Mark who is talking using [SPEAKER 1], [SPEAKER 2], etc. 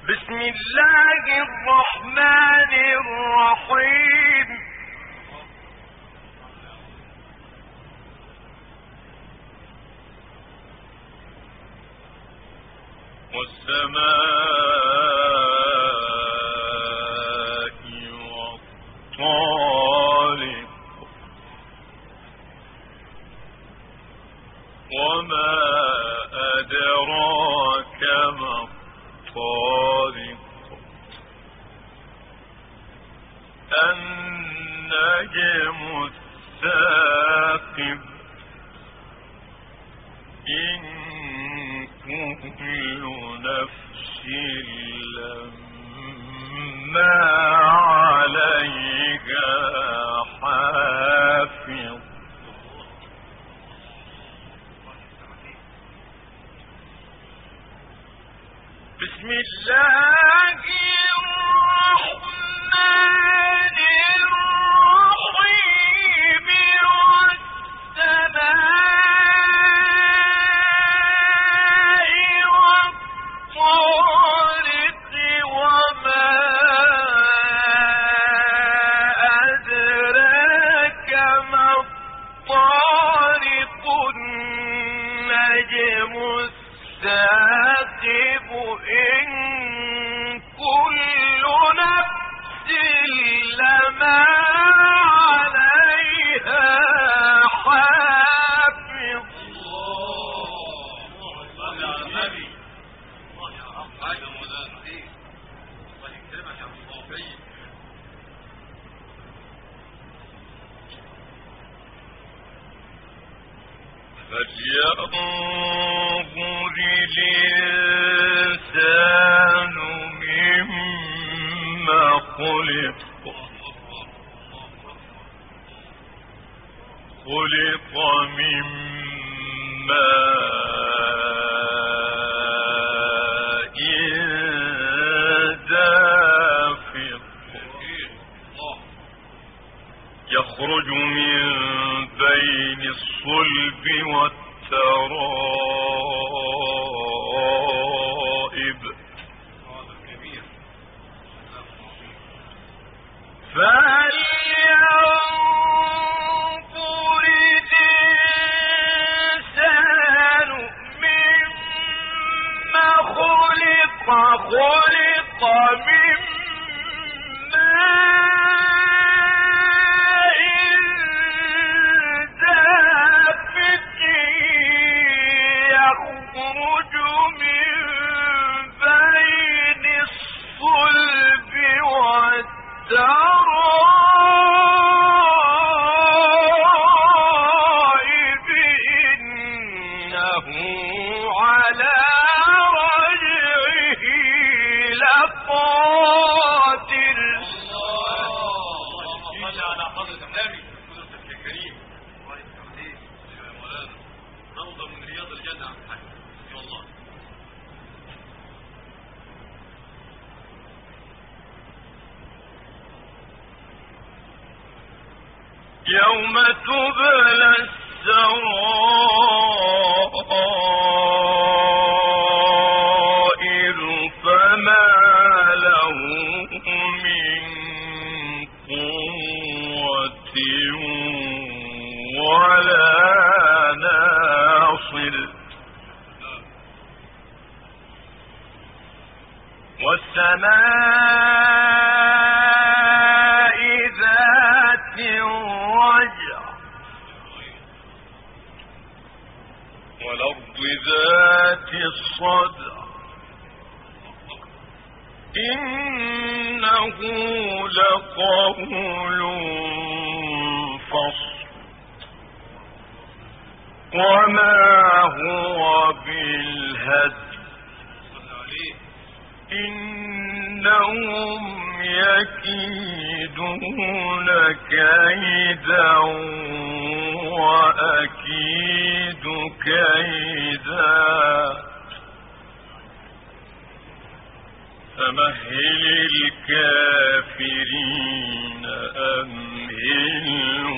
[SPEAKER 1] بسم الله الرحمن الرحيم.
[SPEAKER 2] والسماء والطارق وما أدراك ما الطارق النجم الثاقب إن كل نفس لما عليها حافظ بسم الله الرحمن الرحيم. والسماء والطارق وما أدراك ما الطارق النجم الثاقب إن كل نفس لما عليها حافظ. فلينظر الإنسان مما خلق من ماء دافق يخرج من بين الصلب والترائب فلينظر الإنسان مما خلق من ماء دافق يخرج من بين الصلب والترائب إنه على رجعه لقادر.
[SPEAKER 3] صلى على حضرة النبي حضرتك يا كريم وعليك التحديث يا مولانا روضة من رياض الجنة عن حاجة والله.
[SPEAKER 2] يوم تبلى السرائر فما له من قوة ولا ناصر. والسماء ذات الرجع والأرض ذات الصدع إنه لقول فصل وما هو بالهزل إنهم يكيدون كيدا وأكيد كيدا فمهل الكافرين أمهلهم